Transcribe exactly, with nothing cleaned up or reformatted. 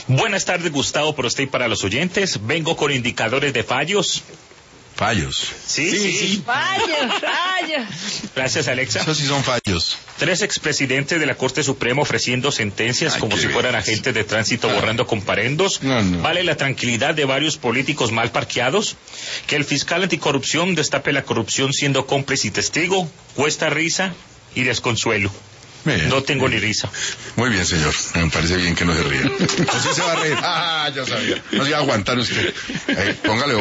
Buenas tardes, Gustavo, por usted y para los oyentes. Vengo con indicadores de fallos. Fallos. Sí, sí. sí. sí. Fallos, fallos. Gracias, Alexa. Eso sí son fallos. Tres expresidentes de la Corte Suprema ofreciendo sentencias Ay, como si fueran bien. agentes de tránsito Ah. borrando comparendos. No, no. Vale la tranquilidad de varios políticos mal parqueados. Que el fiscal anticorrupción destape la corrupción siendo cómplice y testigo. Cuesta risa y desconsuelo. Bien. No tengo ni risa. Muy bien, señor. Me parece bien que no se ría. Así se va a reír. Ah, ya sabía. No se va a aguantar usted. Eh, póngale